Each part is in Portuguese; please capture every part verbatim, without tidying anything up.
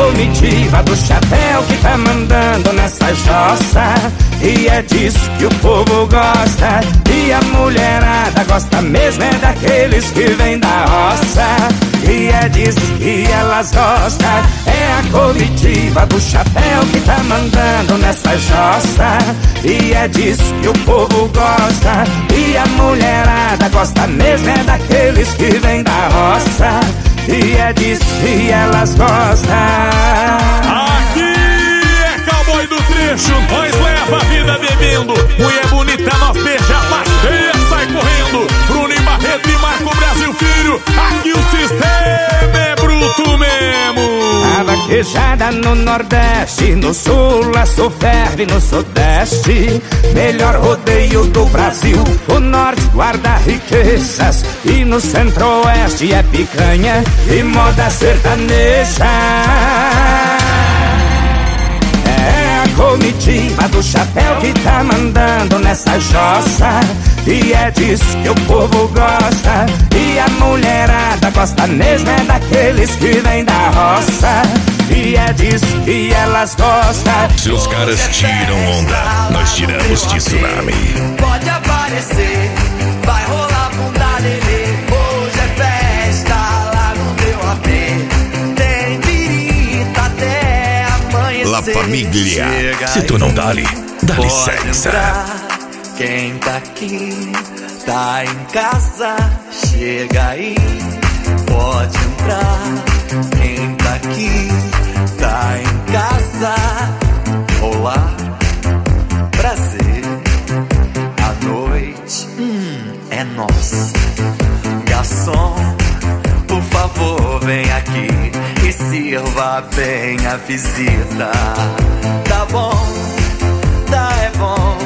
comitiva do chapéu que tá mandando nessa jossa. E é disso que o povo gosta. E a mulherada gosta mesmo é daqueles que vêm da roça. E é disso que elas gostam. É a comitiva do chapéu que tá mandando nessa jossa. E é disso que o povo gosta. E a mulherada gosta mesmo é daqueles que vêm da roça. E é disso que elas gostam. Aqui é cowboy do trecho, nós leva a vida bebendo. Mulher bonita, nós beija, mas feia sai correndo. Bruno e Barreto e Marco Brasil Filho, aqui o sistema é bruto mesmo. A vaquejada no Nordeste, no Sul a Sul ferve no Sudeste. Melhor rodeio do Brasil, o Norte guarda riquezas. E no Centro-Oeste é picanha e moda sertaneja. É a comitiva do chapéu que tá mandando nessa jossa. E é disso que o povo gosta. E a mulherada gosta mesmo é daqueles que vêm da roça. E é disso que elas gostam. Se os caras tiram onda, nós tiramos de tsunami. Pode aparecer, vai rolar bunda lelê. Hoje é festa lá no meu A P. Tem birita até amanhecer. La família, se tu não dá ali, dá licença. Quem tá aqui, tá em casa, chega aí, pode entrar. Quem tá aqui, tá em casa, olá, prazer. A noite, hum, é nossa. Garçom, por favor, vem aqui e sirva bem a visita. Tá bom, tá é bom.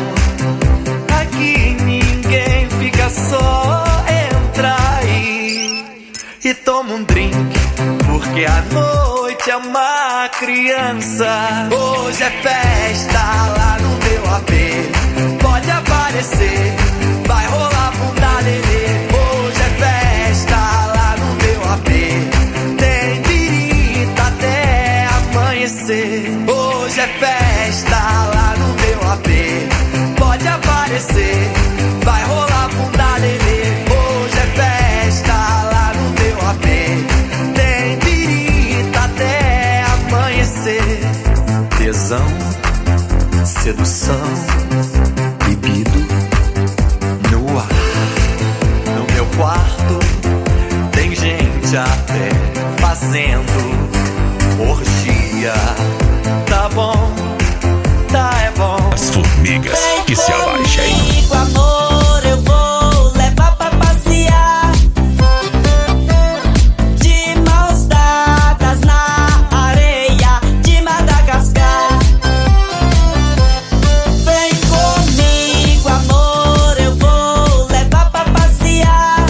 Aqui ninguém fica só, entra aí e toma um drink, porque a noite é uma criança. Hoje é festa lá no meu A P. Pode aparecer, vai rolar bunda lelê. Hoje é festa lá no meu A P. Tem birita até amanhecer. Hoje é festa lá no meu A P. Pode aparecer, vai rolar bunda lelê. Hoje é festa lá no meu A P. Tem birita até amanhecer. Tesão, sedução, bebido no ar. No meu quarto tem gente até fazendo orgia. Tá bom, tá é bom. As formigas que se abaixem. Comigo, amor, eu vou levar pra passear. De mãos dadas na areia de Madagascar. Vem comigo, amor, eu vou levar pra passear.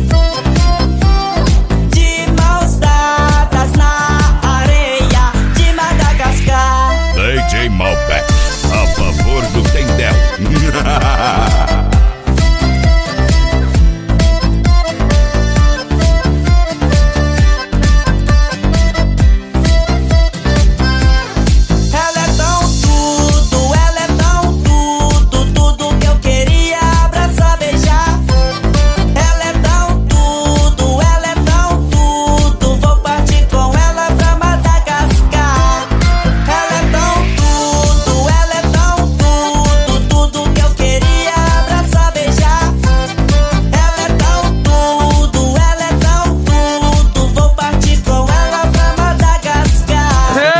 De mãos dadas na areia de Madagascar. D J Malbec, a favor do Tendel. Ela é tão tudo, ela é tão tudo, tudo que eu queria abraçar, beijar. Ela é tão tudo, ela é tão tudo, vou partir com ela pra Madagascar. Ela é tão tudo, ela é tão tudo, tudo que eu queria abraçar, beijar. Ela é tão tudo, ela é tão tudo, vou partir com ela pra Madagascar.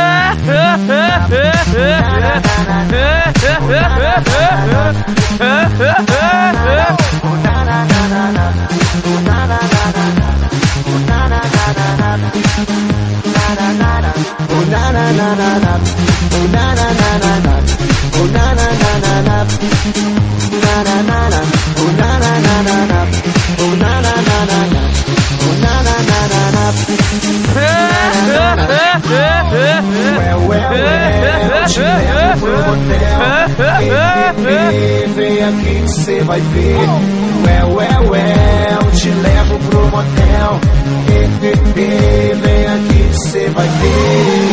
Vem aqui que cê vai ver. Ué, ué, ué, eu te levo pro motel. Vem aqui que cê vai ver.